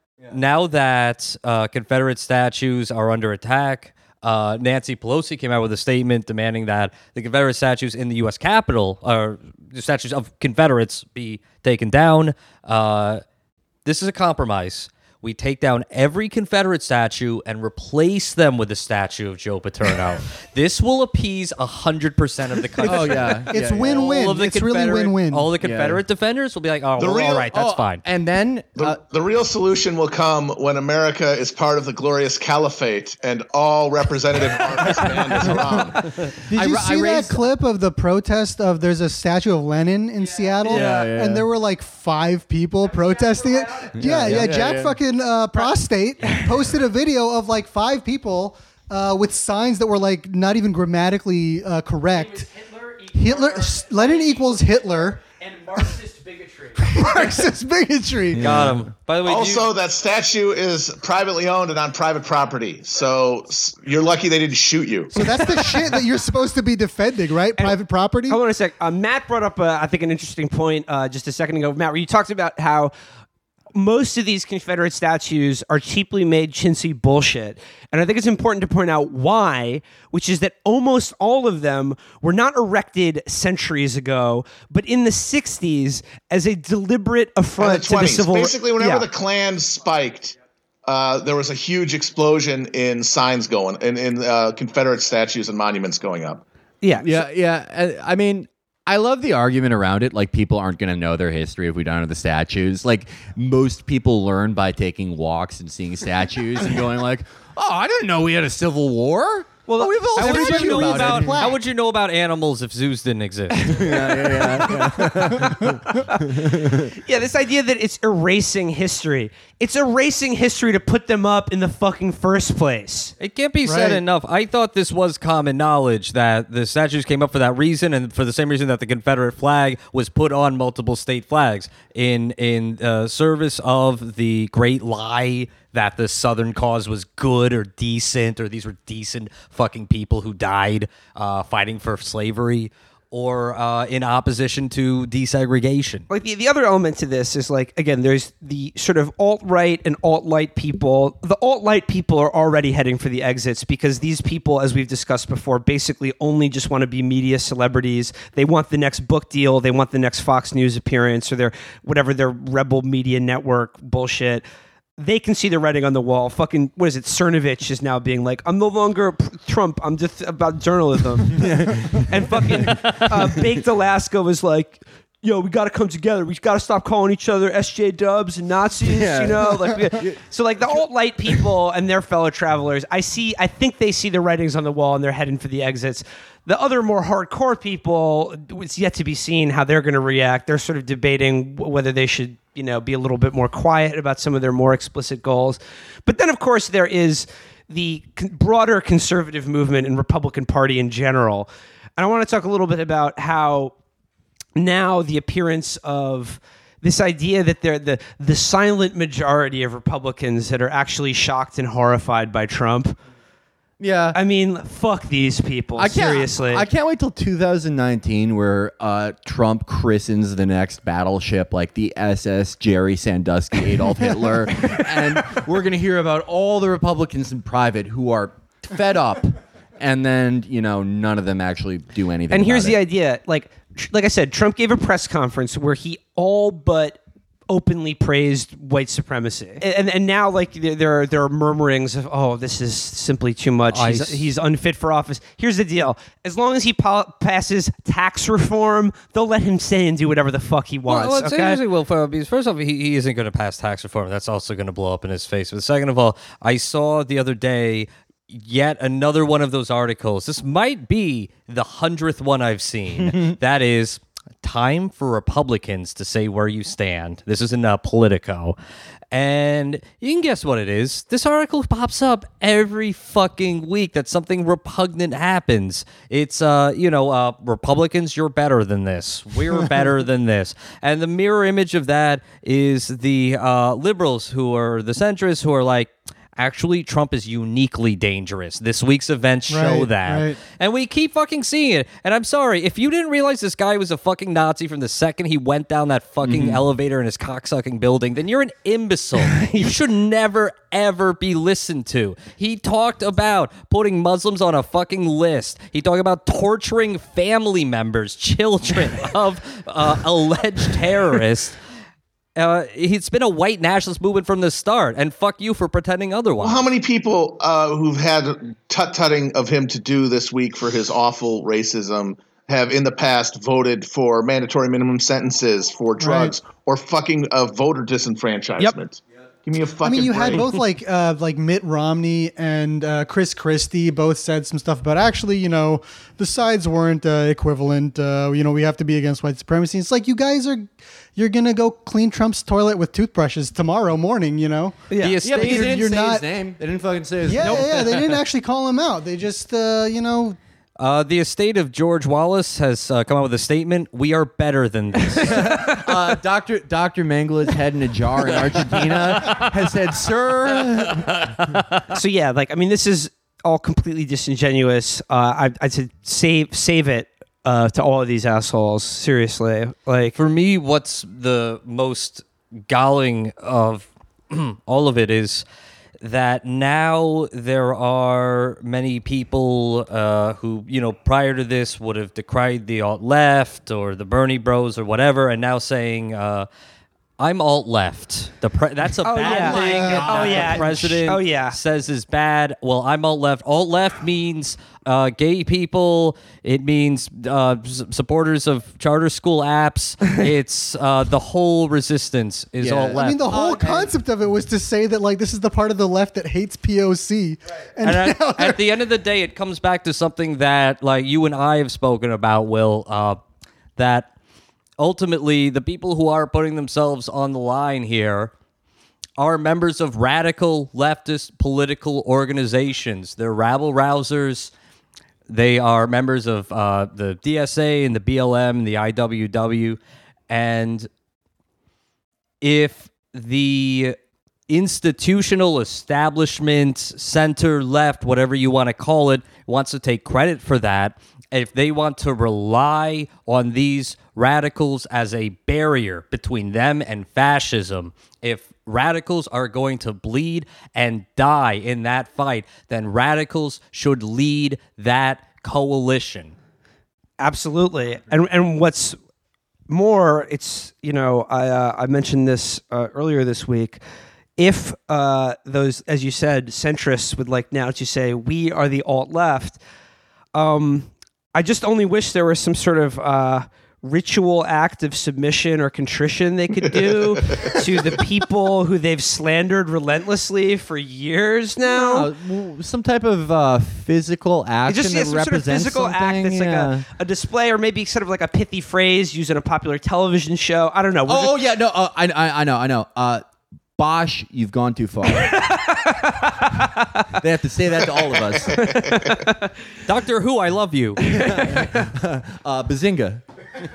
Confederate statues are under attack, Nancy Pelosi came out with a statement demanding that the Confederate statues in the U.S. Capitol, or the statues of Confederates, be taken down. This is a compromise. We take down every Confederate statue and replace them with a statue of Joe Paterno. This will appease 100% of the country. Oh, yeah. It's win-win. All of the It's really Confederate- win-win. All the Confederate defenders will be like, all right, that's fine. And then The real solution will come when America is part of the glorious caliphate and all representative armies band is around. Did you see that clip of the protest of there's a statue of Lenin in Seattle? Yeah. And there were 5 people protesting it? Yeah. Jack fucking Prostate posted a video of 5 people with signs that were not even grammatically correct. Lenin equals Hitler. And Marxist bigotry. Marxist bigotry. Got him. By the way, Also, that statue is privately owned and on private property, so you're lucky they didn't shoot you. So that's the shit that you're supposed to be defending, right? Private property. Hold on a sec. Matt brought up, I think, an interesting point just a second ago. Matt, where you talked about how most of these Confederate statues are cheaply made chintzy bullshit. And I think it's important to point out why, which is that almost all of them were not erected centuries ago, but in the 60s as a deliberate affront And the to the 20s. civil Basically, whenever Yeah. the Klan spiked, there was a huge explosion in signs going, in Confederate statues and monuments going up. Yeah. I mean, I love the argument around it. Like, people aren't going to know their history if we don't have the statues. Like, most people learn by taking walks and seeing statues and going like, "Oh, I didn't know we had a civil war." Well, we've all How would, statues you know about it. how would you know about animals if zoos didn't exist? Yeah, this idea that it's erasing history. It's erasing history to put them up in the fucking first place. It can't be said Right. enough. I thought this was common knowledge that the statues came up for that reason, and for the same reason that the Confederate flag was put on multiple state flags in service of the great lie that the Southern cause was good or decent, or these were decent fucking people who died fighting for slavery, or in opposition to desegregation. Like the other element to this is like, again, there's the sort of alt-right and alt-light people. The alt-light people are already heading for the exits because these people, as we've discussed before, basically only just want to be media celebrities. They want the next book deal. They want the next Fox News appearance or their rebel media network bullshit. They can see the writing on the wall. Fucking, what is it? Cernovich is now being like, I'm no longer Trump. I'm just about journalism. And fucking Baked Alaska was like, yo, we got to come together. We got to stop calling each other SJ Dubs and Nazis, you know? Like, so like the alt-light people and their fellow travelers, I think they see the writings on the wall and they're heading for the exits. The other more hardcore people, it's yet to be seen how they're going to react. They're sort of debating whether they should, you know, be a little bit more quiet about some of their more explicit goals. But then, of course, there is the broader conservative movement and Republican Party in general. And I want to talk a little bit about how now the appearance of this idea that they're the silent majority of Republicans that are actually shocked and horrified by Trump. Yeah. I mean, fuck these people. Seriously. I can't wait till 2019 where Trump christens the next battleship like the SS Jerry Sandusky Adolf Hitler. And we're going to hear about all the Republicans in private who are fed up. And then, you know, none of them actually do anything. And here's about the it. idea. Like I said, Trump gave a press conference where he all but openly praised white supremacy, and now like there are murmurings of, oh, this is simply too much. He's unfit for office. Here's the deal: as long as he passes tax reform, they'll let him say and do whatever the fuck he wants. Well, it's okay? interesting, Will, because first off, he isn't going to pass tax reform. That's also going to blow up in his face. But second of all, I saw the other day yet another one of those articles. This might be the 100th one I've seen. That is time for Republicans to say where you stand. This is in Politico. And you can guess what it is. This article pops up every fucking week that something repugnant happens. It's, Republicans, you're better than this. We're better than this. And the mirror image of that is the liberals who are the centrists who are like, actually, Trump is uniquely dangerous. This week's events show Right, that. right. And we keep fucking seeing it. And I'm sorry, if you didn't realize this guy was a fucking Nazi from the second he went down that fucking elevator in his cocksucking building, then you're an imbecile. You should never, ever be listened to. He talked about putting Muslims on a fucking list. He talked about torturing family members, children of alleged terrorists. It's been a white nationalist movement from the start, and fuck you for pretending otherwise. Well, how many people who've had tut-tutting of him to do this week for his awful racism have in the past voted for mandatory minimum sentences for drugs or fucking voter disenfranchisement? Give me a fucking I mean, you break. had both like Mitt Romney and Chris Christie both said some stuff about actually, you know, the sides weren't equivalent. We have to be against white supremacy. It's like you're gonna go clean Trump's toilet with toothbrushes tomorrow morning. You know? The Yeah, but estate, they didn't you're say not- his name. They didn't fucking say his Yeah, name. yeah. They didn't actually call him out. They just, the estate of George Wallace has come out with a statement. We are better than this. Dr. Mengele's head in a jar in Argentina has said, sir. So yeah, like I mean, this is all completely disingenuous. I'd say save it to all of these assholes. Seriously, like For me, what's the most galling of all of it is that now there are many people who, prior to this would have decried the alt-left or the Bernie bros or whatever, and now saying, I'm alt left. That's a bad yeah. thing. that Oh, yeah. The president Oh, yeah. says is bad. Well, I'm alt left. Alt left means gay people. It means supporters of charter school apps. It's the whole resistance is Yeah. alt left. I mean, the whole concept of it was to say that like this is the part of the left that hates POC, and And now at the end of the day, it comes back to something that, like you and I have spoken about, Will, that ultimately the people who are putting themselves on the line here are members of radical leftist political organizations. They're rabble-rousers. They are members of the DSA and the BLM and the IWW. And if the institutional establishment, center, left, whatever you want to call it, wants to take credit for that, if they want to rely on these radicals as a barrier between them and fascism, if radicals are going to bleed and die in that fight, then radicals should lead that coalition. Absolutely. And what's more, it's, I mentioned this earlier this week. If those, as you said, centrists would like now to say, we are the alt-left, I just only wish there was some sort of ritual act of submission or contrition they could do to the people who they've slandered relentlessly for years now. Some type of physical action Just that some sort of represents physical something. act that's like a display, or maybe sort of like a pithy phrase used in a popular television show. I don't know. I know. Bosch, you've gone too far. They have to say that to all of us. Doctor Who, I love you. Bazinga.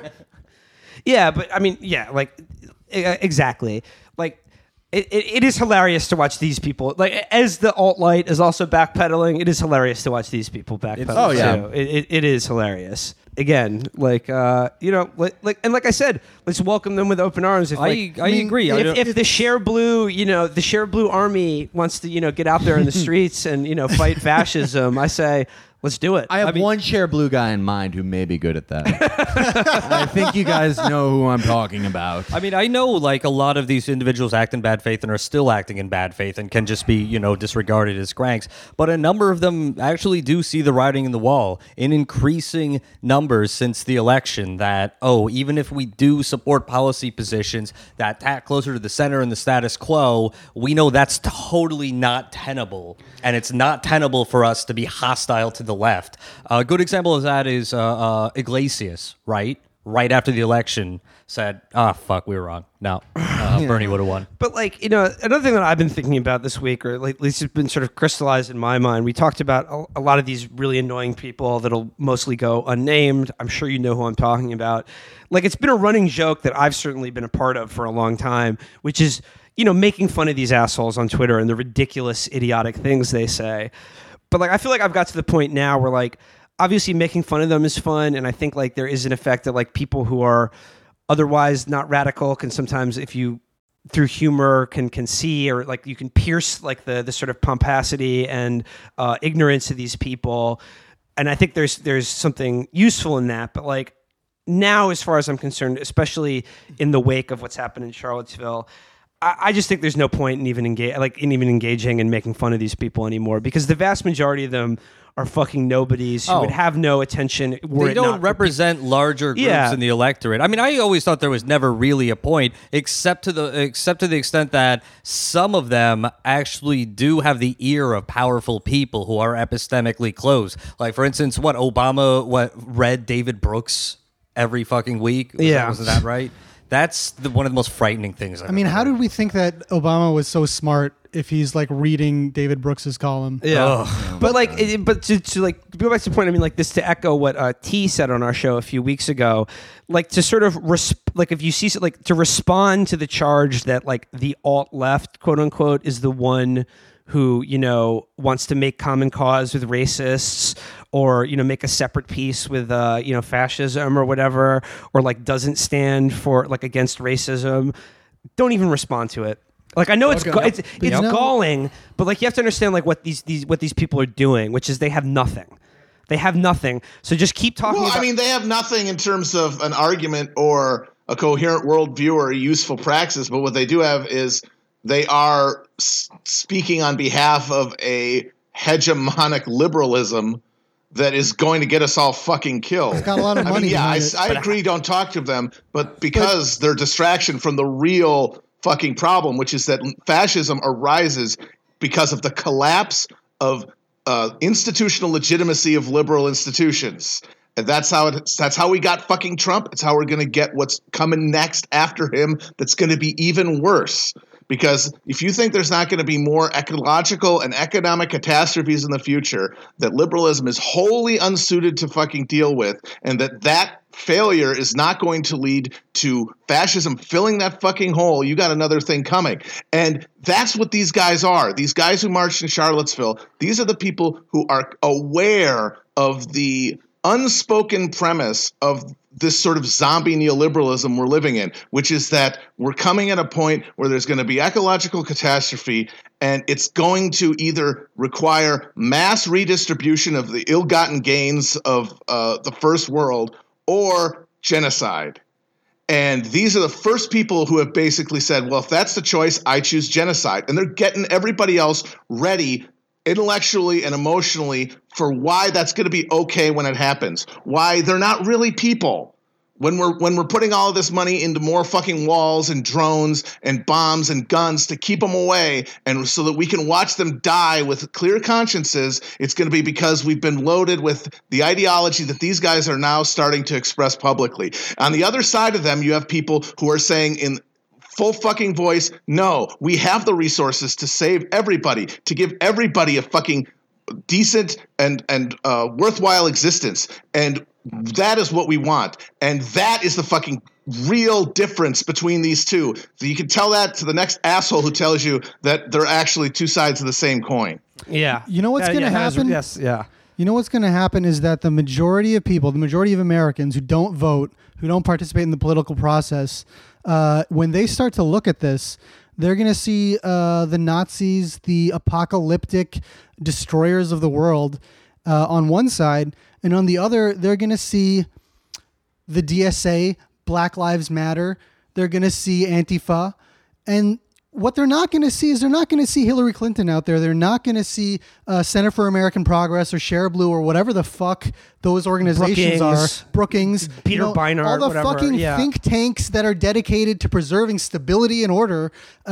Yeah, but I mean, exactly. Like, it is hilarious to watch these people. Like, as the alt-right is also backpedaling, it is hilarious to watch these people backpedal. Oh, yeah. too. It is hilarious. Again, like I said, let's welcome them with open arms. If, I agree. If the Share Blue, the Share Blue army wants to, get out there in the streets and, fight fascism, I say, let's do it. I have one Share Blue guy in mind who may be good at that. I think you guys know who I'm talking about. I mean, I know like a lot of these individuals act in bad faith and are still acting in bad faith and can just be, disregarded as cranks. But a number of them actually do see the writing in the wall in increasing numbers since the election that, even if we do support policy positions that tack closer to the center and the status quo, we know that's totally not tenable. And it's not tenable for us to be hostile to the left. A good example of that is Iglesias, right? Right after the election said, fuck, we were wrong. No, Bernie would have won. But another thing that I've been thinking about this week, or at least it's been sort of crystallized in my mind, we talked about a lot of these really annoying people that'll mostly go unnamed. I'm sure you know who I'm talking about. Like, it's been a running joke that I've certainly been a part of for a long time, which is, making fun of these assholes on Twitter and the ridiculous, idiotic things they say. But I feel like I've got to the point now where obviously making fun of them is fun, and I think there is an effect that people who are otherwise not radical can sometimes, if you through humor can see, or you can pierce the sort of pomposity and ignorance of these people, and I think there's something useful in that. But now, as far as I'm concerned, especially in the wake of what's happened in Charlottesville, I just think there's no point in even engaging and making fun of these people anymore, because the vast majority of them are fucking nobodies who would have no attention. They don't represent larger groups in the electorate. I mean, I always thought there was never really a point, except to the extent that some of them actually do have the ear of powerful people who are epistemically close. Like, for instance, Obama read David Brooks every fucking week. Wasn't that right? That's one of the most frightening things. I mean, how did we think that Obama was so smart if he's reading David Brooks's column? Yeah, but to go back to the point, I mean, this to echo what T said on our show a few weeks ago, to sort of if you see to respond to the charge that the alt left, quote unquote, is the one who wants to make common cause with racists, or make a separate peace with fascism or whatever, or doesn't stand for against racism. Don't even respond to it. I know it's galling, but you have to understand what these people are doing, which is they have nothing. They have nothing. So just keep talking. Well, I mean, they have nothing in terms of an argument or a coherent worldview or a useful praxis, but what they do have is they are speaking on behalf of a hegemonic liberalism that is going to get us all fucking killed. It's got a lot of money. I agree, don't talk to them, but because they're distraction from the real fucking problem, which is that fascism arises because of the collapse of institutional legitimacy of liberal institutions. And that's how we got fucking Trump. It's how we're going to get what's coming next after him that's going to be even worse. Because if you think there's not going to be more ecological and economic catastrophes in the future that liberalism is wholly unsuited to fucking deal with, and that failure is not going to lead to fascism filling that fucking hole, you got another thing coming. And that's what these guys are. These guys who marched in Charlottesville, these are the people who are aware of the unspoken premise of this sort of zombie neoliberalism we're living in, which is that we're coming at a point where there's going to be ecological catastrophe, and it's going to either require mass redistribution of the ill-gotten gains of the first world or genocide. And these are the first people who have basically said, well, if that's the choice, I choose genocide. And they're getting everybody else ready intellectually and emotionally for why that's going to be okay when it happens. Why they're not really people. When we're putting all of this money into more fucking walls and drones and bombs and guns to keep them away, and so that we can watch them die with clear consciences, it's going to be because we've been loaded with the ideology that these guys are now starting to express publicly. On the other side of them, you have people who are saying in full fucking voice, no, we have the resources to save everybody, to give everybody a fucking decent and worthwhile existence. And that is what we want. And that is the fucking real difference between these two. So you can tell that to the next asshole who tells you that they're actually two sides of the same coin. Yeah. You know what's going to happen? Yes, yeah. You know what's going to happen is that the majority of people, the majority of Americans who don't vote, who don't participate in the political process, when they start to look at this, they're going to see the Nazis, the apocalyptic destroyers of the world on one side, and on the other, they're going to see the DSA, Black Lives Matter. They're going to see Antifa. And what they're not going to see is they're not going to see Hillary Clinton out there. They're not going to see Center for American Progress or Share Blue or whatever the fuck those organizations are. Brookings. Peter Beinart, all the whatever, fucking yeah. think tanks that are dedicated to preserving stability and order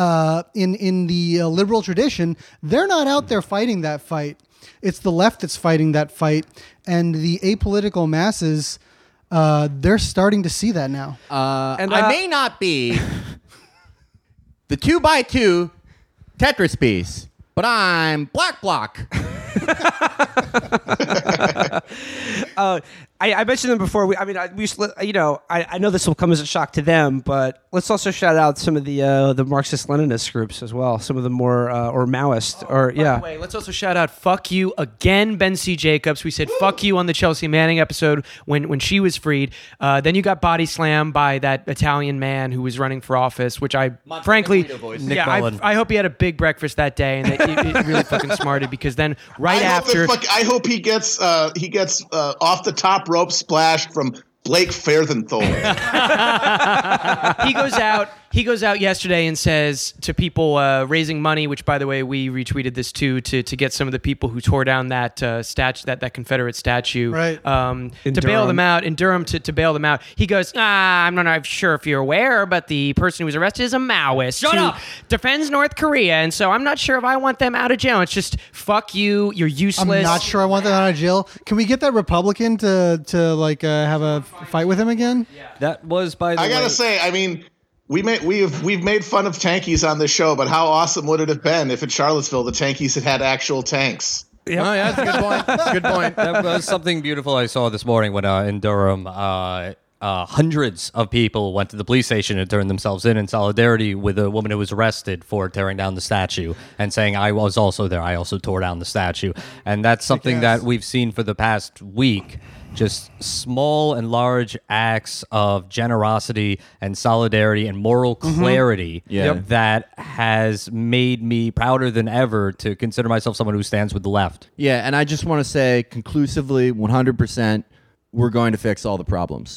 in the liberal tradition. They're not out there fighting that fight. It's the left that's fighting that fight. And the apolitical masses, they're starting to see that now. And I may not be the 2x2 Tetris piece, but I'm Black Block. I mentioned them before. I know this will come as a shock to them, but let's also shout out some of the Marxist-Leninist groups as well. Some of the more or Maoist By the way, let's also shout out "Fuck You" again, Ben C. Jacobs. We said "Fuck You" on the Chelsea Manning episode when she was freed. Then you got body slammed by that Italian man who was running for office, which I frankly, Nick Mullen. I hope he had a big breakfast that day and that it really fucking smarted, because then I hope he gets off the top rope splashed from Blake Farthenthal. He goes out yesterday and says to people raising money, which, by the way, we retweeted this too, to get some of the people who tore down that statue, that Confederate statue, right? To bail them out in Durham, to bail them out. He goes, I'm not sure if you're aware, but the person who was arrested is a Maoist who defends North Korea, and so I'm not sure if I want them out of jail. It's just fuck you, you're useless. I'm not sure I want them out of jail. Can we get that Republican to have a fight with him again? Yeah. That was, by the way. I gotta say, I mean, we've made fun of tankies on this show, but how awesome would it have been if in Charlottesville the tankies had actual tanks? Yep. Oh, yeah, that's a good point. That's a good point. That was something beautiful I saw this morning when in Durham, hundreds of people went to the police station and turned themselves in solidarity with a woman who was arrested for tearing down the statue and saying, I was also there. I also tore down the statue. And that's something that we've seen for the past week. Just small and large acts of generosity and solidarity and moral clarity that has made me prouder than ever to consider myself someone who stands with the left. Yeah, and I just want to say conclusively, 100%, we're going to fix all the problems.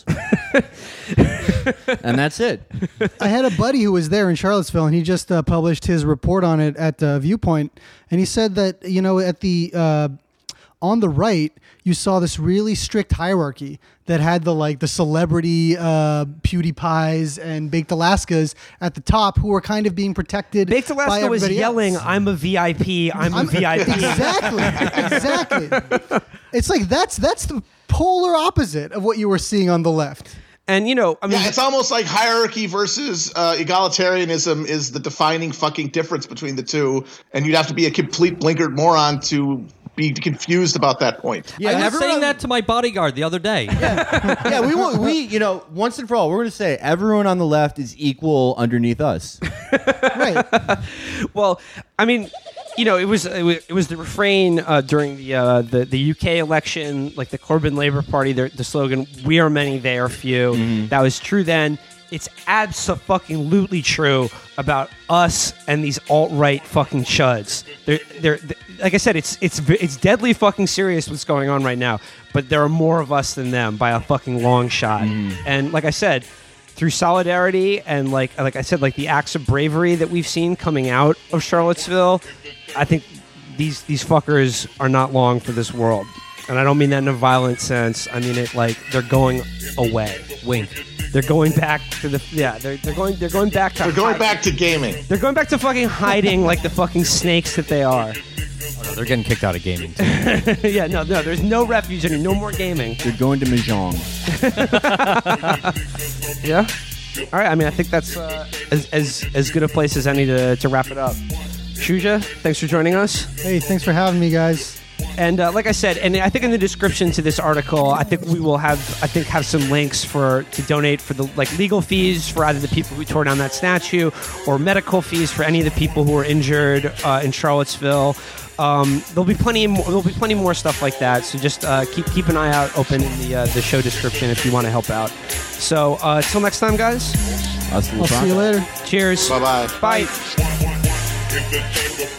And that's it. I had a buddy who was there in Charlottesville, and he just published his report on it at Viewpoint, and he said that at the on the right, you saw this really strict hierarchy that had the celebrity PewDiePies and Baked Alaskas at the top, who were kind of being protected. Baked by Alaska was everybody yelling, else. "I'm a VIP. I'm a VIP." Exactly. It's like that's the polar opposite of what you were seeing on the left. And I mean, Yeah, it's almost like hierarchy versus egalitarianism is the defining fucking difference between the two, and you'd have to be a complete blinkered moron to be confused about that point. Yeah, I was everyone- saying that to my bodyguard the other day. Yeah, we once and for all, we're going to say everyone on the left is equal underneath us. Right. well, I mean, it was the refrain during the UK election, like the Corbyn Labour Party, the slogan "We are many, they are few." Mm-hmm. That was true then. It's abso-fucking-lutely true about us and these alt-right fucking chuds. They're like I said, it's deadly fucking serious what's going on right now. But there are more of us than them by a fucking long shot. And like I said, through solidarity and like I said, like the acts of bravery that we've seen coming out of Charlottesville, I think these fuckers are not long for this world. And I don't mean that in a violent sense. I mean it like they're going away. Wink. They're going back to the they're going back to We're going back to gaming. They're going back to fucking hiding like the fucking snakes that they are. Oh, no, they're getting kicked out of gaming too. Yeah, no, there's no refuge and no more gaming. They're going to Mahjong. Yeah. All right. I mean, I think that's as good a place as any to wrap it up. Shuja, thanks for joining us. Hey, thanks for having me, guys. And like I said, and I think in the description to this article, I think we will have some links to donate for the legal fees for either the people who tore down that statue or medical fees for any of the people who were injured in Charlottesville. There'll be plenty more stuff like that. So just keep an eye out open in the show description if you want to help out. So till next time, guys. I'll see you later. Cheers. Bye-bye. Bye. In the jungle.